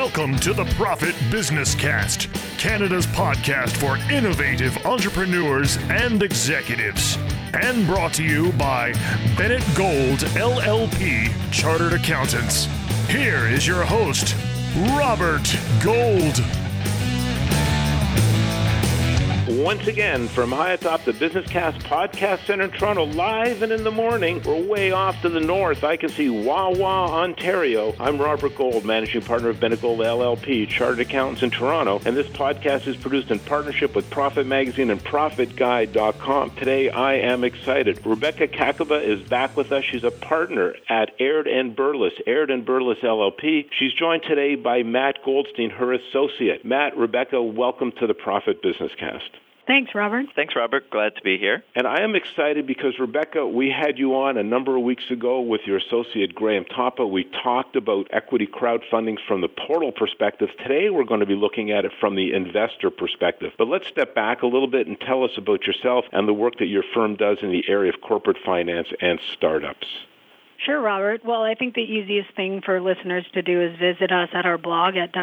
Welcome to the Profit Business Cast, Canada's podcast for innovative entrepreneurs and executives. And brought to you by Bennett Gold LLP Chartered Accountants. Here is your host, Robert Gold. Once again, from high atop the Business Cast Podcast Center in Toronto, live and in the morning, we're way off to the north. I can see Wawa, Ontario. I'm Robert Gold, managing partner of Bennett Gold LLP, Chartered Accountants in Toronto, and this podcast is produced in partnership with Profit Magazine and ProfitGuide.com. Today, I am excited. Rebecca Kakaba is back with us. She's a partner at Aird & Burles, Aird & Burles LLP. She's joined today by Matt Goldstein, her associate. Matt, Rebecca, welcome to the Profit Business Cast. Thanks, Robert. Thanks, Robert. Glad to be here. And I am excited because, Rebecca, we had you on a number of weeks ago with your associate, Graham Tapa. We talked about equity crowdfunding from the portal perspective. Today, we're going to be looking at it from the investor perspective. But let's step back a little bit and tell us about yourself and the work that your firm does in the area of corporate finance and startups. Sure, Robert. Well, I think the easiest thing for listeners to do is visit us at our blog at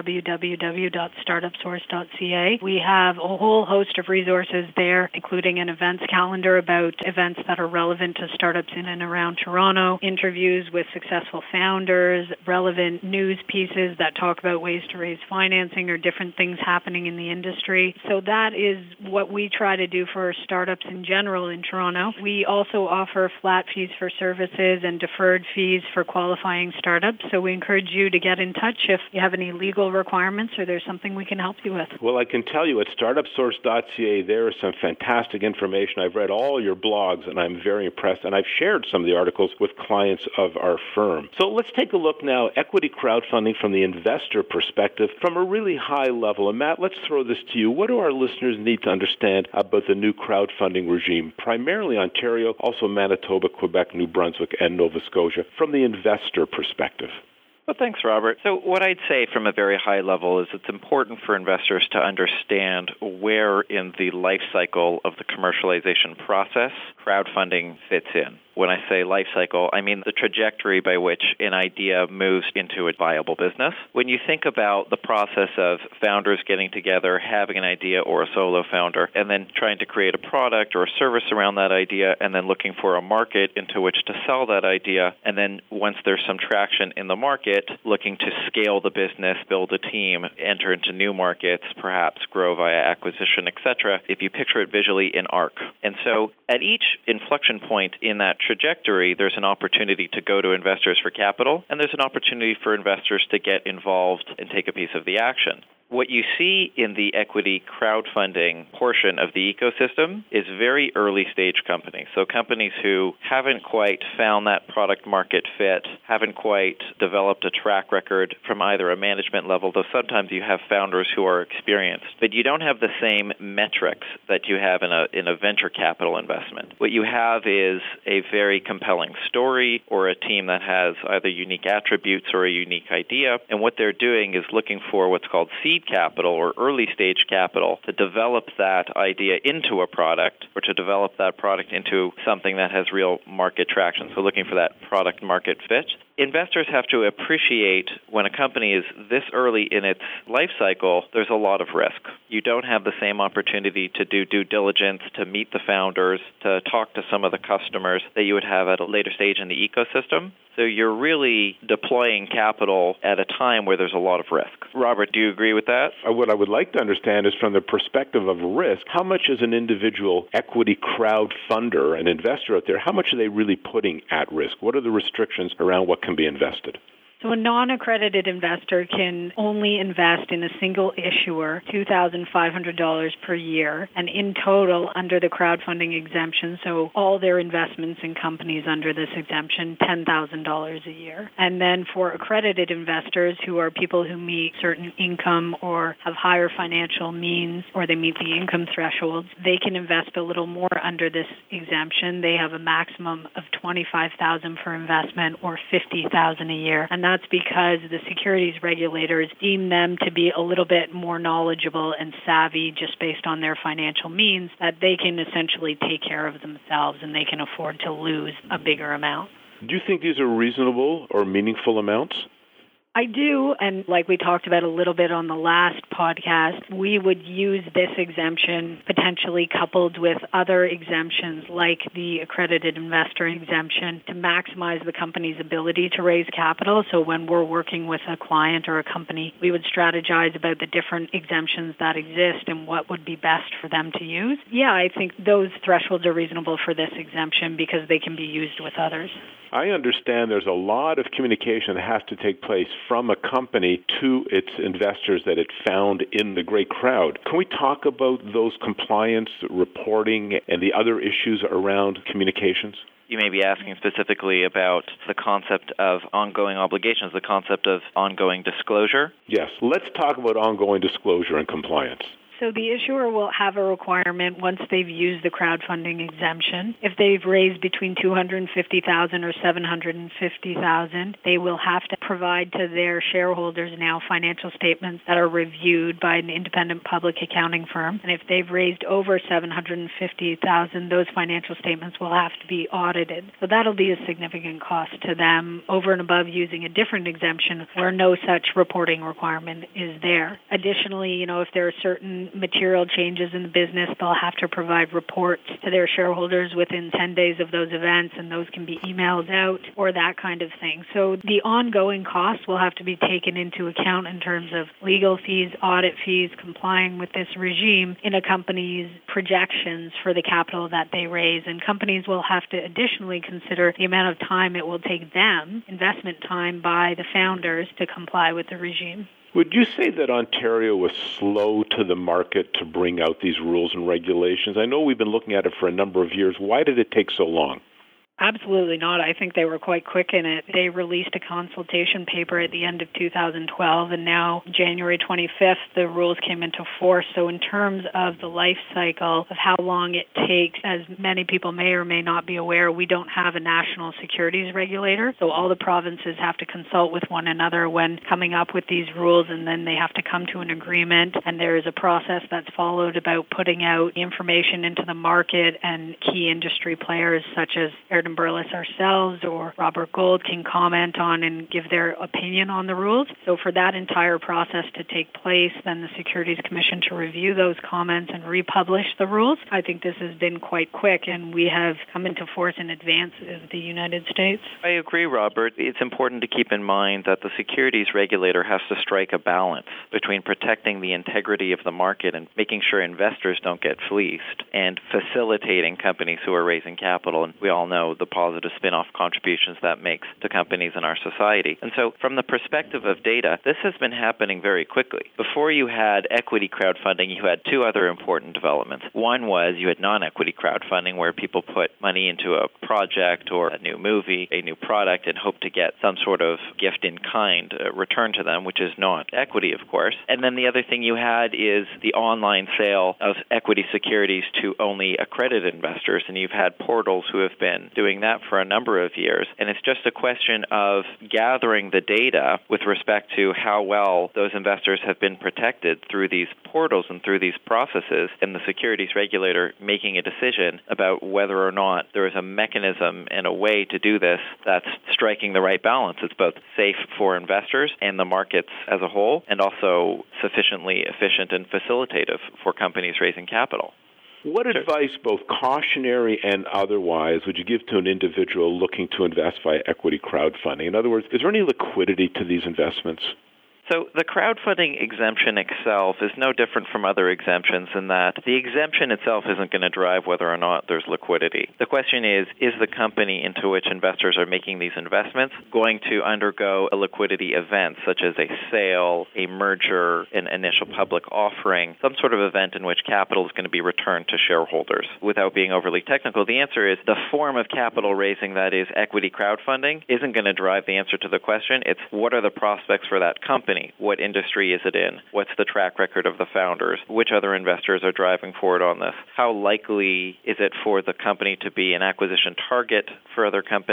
www.startupsource.ca. We have a whole host of resources there, including an events calendar about events that are relevant to startups in and around Toronto, interviews with successful founders, relevant news pieces that talk about ways to raise financing or different things happening in the industry. So that is what we try to do for startups in general in Toronto. We also offer flat fees for services and deferred fees for qualifying startups. So we encourage you to get in touch if you have any legal requirements or there's something we can help you with. Well, I can tell you at startupsource.ca, there is some fantastic information. I've read all your blogs and I'm very impressed, and I've shared some of the articles with clients of our firm. So let's take a look now, equity crowdfunding from the investor perspective from a really high level. And Matt, let's throw this to you. What do our listeners need to understand about the new crowdfunding regime, primarily Ontario, also Manitoba, Quebec, New Brunswick, and Nova Scotia, from the investor perspective? Well, thanks, Robert. So what I'd say from a very high level is it's important for investors to understand where in the life cycle of the commercialization process crowdfunding fits in. When I say life cycle, I mean the trajectory by which an idea moves into a viable business. When you think about the process of founders getting together, having an idea or a solo founder, and then trying to create a product or a service around that idea, and then looking for a market into which to sell that idea, and then once there's some traction in the market, looking to scale the business, build a team, enter into new markets, perhaps grow via acquisition, etc., if you picture it visually in arc. And so at each inflection point in that trajectory, there's an opportunity to go to investors for capital, and there's an opportunity for investors to get involved and take a piece of the action. What you see in the equity crowdfunding portion of the ecosystem is very early stage companies. So companies who haven't quite found that product market fit, haven't quite developed a track record from either a management level, though sometimes you have founders who are experienced, but you don't have the same metrics that you have in a venture capital investment. What you have is a very compelling story or a team that has either unique attributes or a unique idea, and what they're doing is looking for what's called seed capital or early stage capital to develop that idea into a product or to develop that product into something that has real market traction. So looking for that product market fit. Investors have to appreciate when a company is this early in its life cycle, there's a lot of risk. You don't have the same opportunity to do due diligence, to meet the founders, to talk to some of the customers that you would have at a later stage in the ecosystem. So you're really deploying capital at a time where there's a lot of risk. Robert, do you agree with that? What I would like to understand is from the perspective of risk, how much is an individual equity crowdfunder, an investor out there, how much are they really putting at risk? What are the restrictions around what can be invested? So a non-accredited investor can only invest in a single issuer, $2,500 per year, and in total, under the crowdfunding exemption, so all their investments in companies under this exemption, $10,000 a year. And then for accredited investors, who are people who meet certain income or have higher financial means, or they meet the income thresholds, they can invest a little more under this exemption. They have a maximum of $25,000 for investment or $50,000 a year. And that's because the securities regulators deem them to be a little bit more knowledgeable and savvy just based on their financial means, that they can essentially take care of themselves and they can afford to lose a bigger amount. Do you think these are reasonable or meaningful amounts? I do, and like we talked about a little bit on the last podcast, we would use this exemption potentially coupled with other exemptions like the accredited investor exemption to maximize the company's ability to raise capital. So when we're working with a client or a company, we would strategize about the different exemptions that exist and what would be best for them to use. Yeah, I think those thresholds are reasonable for this exemption because they can be used with others. I understand there's a lot of communication that has to take place from a company to its investors that it found in the great crowd. Can we talk about those compliance, reporting, and the other issues around communications? You may be asking specifically about the concept of ongoing obligations, the concept of ongoing disclosure. Yes. Let's talk about ongoing disclosure and compliance. So the issuer will have a requirement once they've used the crowdfunding exemption. If they've raised between $250,000 or $750,000, they will have to provide to their shareholders now financial statements that are reviewed by an independent public accounting firm. And if they've raised over $750,000, those financial statements will have to be audited. So that'll be a significant cost to them over and above using a different exemption where no such reporting requirement is there. Additionally, if there are certain material changes in the business, they'll have to provide reports to their shareholders within 10 days of those events, and those can be emailed out or that kind of thing. So the ongoing costs will have to be taken into account in terms of legal fees, audit fees, complying with this regime in a company's projections for the capital that they raise. And companies will have to additionally consider the amount of time it will take them, investment time by the founders, to comply with the regime. Would you say that Ontario was slow to the market to bring out these rules and regulations? I know we've been looking at it for a number of years. Why did it take so long? Absolutely not. I think they were quite quick in it. They released a consultation paper at the end of 2012, and now January 25th, the rules came into force. So in terms of the life cycle of how long it takes, as many people may or may not be aware, we don't have a national securities regulator. So all the provinces have to consult with one another when coming up with these rules, and then they have to come to an agreement. And there is a process that's followed about putting out information into the market, and key industry players such as Aaron Burles ourselves or Robert Gold can comment on and give their opinion on the rules. So for that entire process to take place, then the Securities Commission to review those comments and republish the rules, I think this has been quite quick, and we have come into force in advance of the United States. I agree, Robert. It's important to keep in mind that the securities regulator has to strike a balance between protecting the integrity of the market and making sure investors don't get fleeced and facilitating companies who are raising capital. And we all know the positive spin-off contributions that makes to companies in our society. And so from the perspective of data, this has been happening very quickly. Before you had equity crowdfunding, you had two other important developments. One was you had non-equity crowdfunding where people put money into a project or a new movie, a new product, and hope to get some sort of gift in kind returned to them, which is not equity, of course. And then the other thing you had is the online sale of equity securities to only accredited investors, and you've had portals who have been doing that for a number of years. And it's just a question of gathering the data with respect to how well those investors have been protected through these portals and through these processes, and the securities regulator making a decision about whether or not there is a mechanism and a way to do this that's striking the right balance. It's both safe for investors and the markets as a whole, and also sufficiently efficient and facilitative for companies raising capital. What advice, both cautionary and otherwise, would you give to an individual looking to invest via equity crowdfunding? In other words, is there any liquidity to these investments? So the crowdfunding exemption itself is no different from other exemptions in that the exemption itself isn't going to drive whether or not there's liquidity. The question is the company into which investors are making these investments going to undergo a liquidity event, such as a sale, a merger, an initial public offering, some sort of event in which capital is going to be returned to shareholders? Without being overly technical, the answer is the form of capital raising, that is equity crowdfunding, isn't going to drive the answer to the question. It's what are the prospects for that company? What industry is it in? What's the track record of the founders? Which other investors are driving forward on this? How likely is it for the company to be an acquisition target for other companies?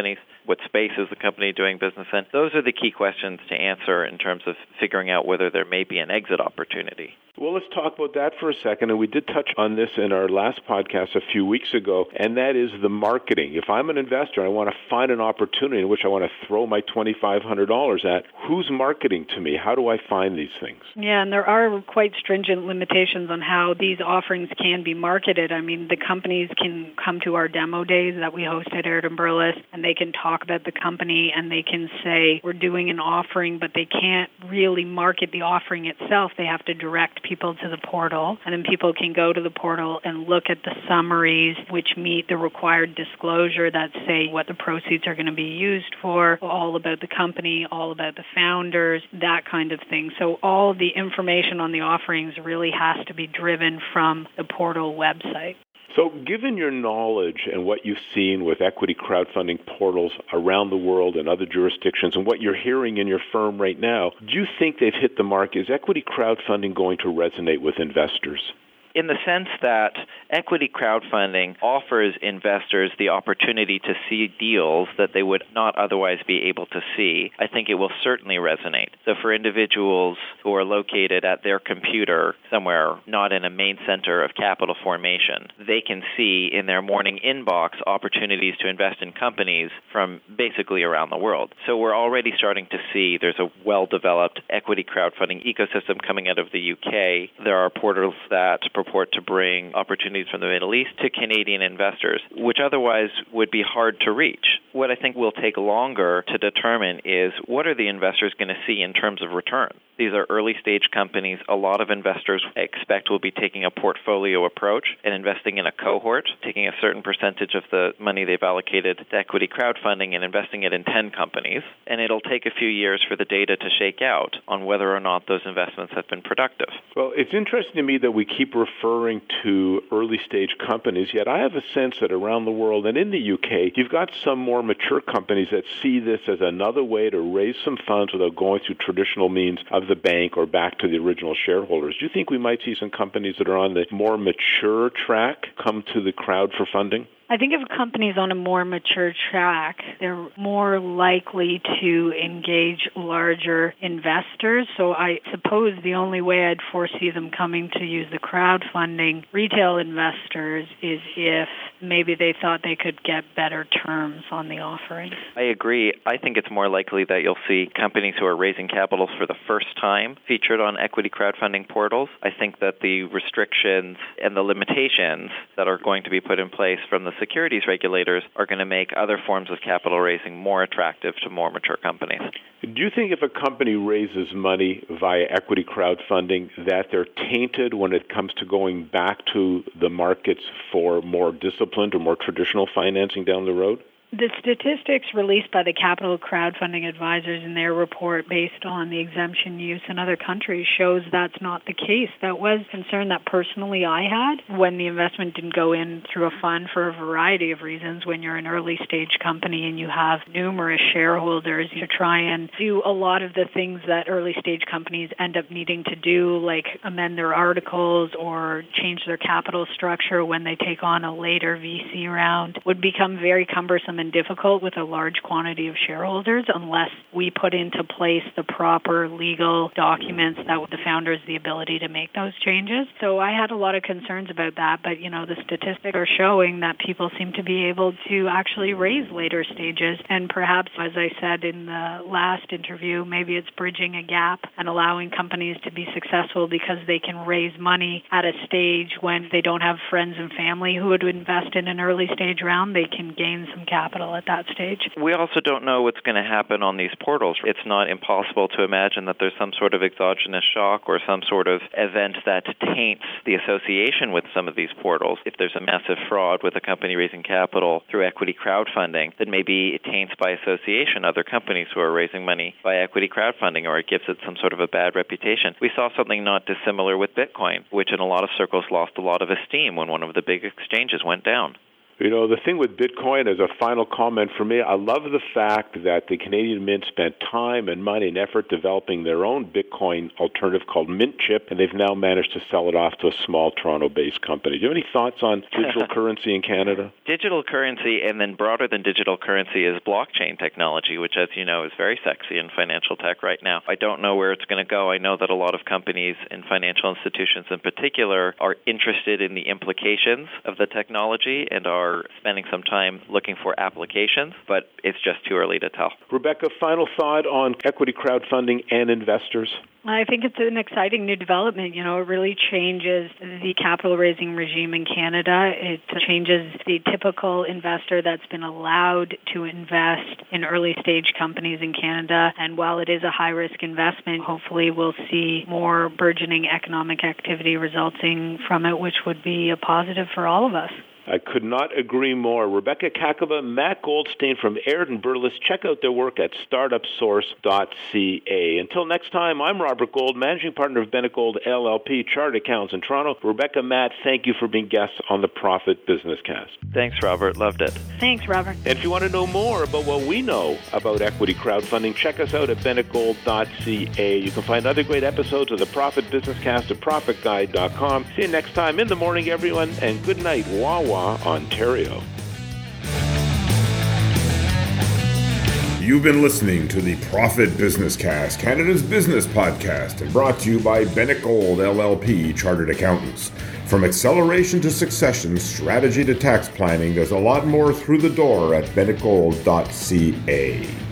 What space is the company doing business in? Those are the key questions to answer in terms of figuring out whether there may be an exit opportunity. Well, let's talk about that for a second. And we did touch on this in our last podcast a few weeks ago, and that is the marketing. If I'm an investor and I want to find an opportunity in which I want to throw my $2,500 at, who's marketing to me? How do I find these things? Yeah, and there are quite stringent limitations on how these offerings can be marketed. I mean, the companies can come to our demo days that we host at Airden Burles, and they can talk about the company, and they can say, we're doing an offering, but they can't really market the offering itself. They have to direct people to the portal, and then people can go to the portal and look at the summaries which meet the required disclosure that say what the proceeds are going to be used for, all about the company, all about the founders, that kind of thing. So all the information on the offerings really has to be driven from the portal website. So given your knowledge and what you've seen with equity crowdfunding portals around the world and other jurisdictions and what you're hearing in your firm right now, do you think they've hit the mark? Is equity crowdfunding going to resonate with investors? In the sense that equity crowdfunding offers investors the opportunity to see deals that they would not otherwise be able to see, I think it will certainly resonate. So for individuals who are located at their computer somewhere not in a main center of capital formation, they can see in their morning inbox opportunities to invest in companies from basically around the world. So we're already starting to see there's a well-developed equity crowdfunding ecosystem coming out of the UK. There are portals that purport to bring opportunities from the Middle East to Canadian investors, which otherwise would be hard to reach. What I think will take longer to determine is what are the investors going to see in terms of return. These are early-stage companies. A lot of investors expect will be taking a portfolio approach and investing in a cohort, taking a certain percentage of the money they've allocated to equity crowdfunding and investing it in 10 companies. And it'll take a few years for the data to shake out on whether or not those investments have been productive. Well, it's interesting to me that we keep referring to early-stage companies, yet I have a sense that around the world and in the UK, you've got some more mature companies that see this as another way to raise some funds without going through traditional means of the bank or back to the original shareholders. Do you think we might see some companies that are on the more mature track come to the crowd for funding? I think if a company is on a more mature track, they're more likely to engage larger investors. So I suppose the only way I'd foresee them coming to use the crowdfunding retail investors is if maybe they thought they could get better terms on the offering. I agree. I think it's more likely that you'll see companies who are raising capital for the first time featured on equity crowdfunding portals. I think that the restrictions and the limitations that are going to be put in place from the securities regulators are going to make other forms of capital raising more attractive to more mature companies. Do you think if a company raises money via equity crowdfunding that they're tainted when it comes to going back to the markets for more disciplined or more traditional financing down the road? The statistics released by the Capital Crowdfunding Advisors in their report based on the exemption use in other countries shows that's not the case. That was a concern that personally I had when the investment didn't go in through a fund for a variety of reasons. When you're an early stage company and you have numerous shareholders, you try and do a lot of the things that early stage companies end up needing to do, like amend their articles or change their capital structure when they take on a later VC round, would become very cumbersome and difficult with a large quantity of shareholders unless we put into place the proper legal documents that would the founders the ability to make those changes. So I had a lot of concerns about that, but the statistics are showing that people seem to be able to actually raise later stages, and perhaps, as I said in the last interview, maybe it's bridging a gap and allowing companies to be successful because they can raise money at a stage when they don't have friends and family who would invest in an early stage round. They can gain some capital at that stage. We also don't know what's going to happen on these portals. It's not impossible to imagine that there's some sort of exogenous shock or some sort of event that taints the association with some of these portals. If there's a massive fraud with a company raising capital through equity crowdfunding, then maybe it taints by association other companies who are raising money by equity crowdfunding, or it gives it some sort of a bad reputation. We saw something not dissimilar with Bitcoin, which in a lot of circles lost a lot of esteem when one of the big exchanges went down. You know, the thing with Bitcoin, as a final comment for me, I love the fact that the Canadian Mint spent time and money and effort developing their own Bitcoin alternative called Mintchip, and they've now managed to sell it off to a small Toronto-based company. Do you have any thoughts on digital currency in Canada? Digital currency, and then broader than digital currency, is blockchain technology, which, as you know, is very sexy in financial tech right now. I don't know where it's going to go. I know that a lot of companies and financial institutions in particular are interested in the implications of the technology and are spending some time looking for applications, but it's just too early to tell. Rebecca, final thought on equity crowdfunding and investors? I think it's an exciting new development. You know, it really changes the capital raising regime in Canada. It changes the typical investor that's been allowed to invest in early stage companies in Canada. And while it is a high risk investment, hopefully we'll see more burgeoning economic activity resulting from it, which would be a positive for all of us. I could not agree more. Rebecca Kakava, Matt Goldstein from Aird & Burles. Check out their work at startupsource.ca. Until next time, I'm Robert Gold, Managing Partner of Bennett Gold LLP, Chartered Accountants in Toronto. Rebecca, Matt, thank you for being guests on the Profit Business Cast. Thanks, Robert. Loved it. Thanks, Robert. And if you want to know more about what we know about equity crowdfunding, check us out at bennettgold.ca. You can find other great episodes of the Profit Business Cast at profitguide.com. See you next time in the morning, everyone, and good night, Wawa, Ontario. You've been listening to the Profit Business Cast, Canada's business podcast, and brought to you by Bennett Gold LLP, Chartered Accountants. From acceleration to succession, strategy to tax planning, there's a lot more through the door at bennettgold.ca.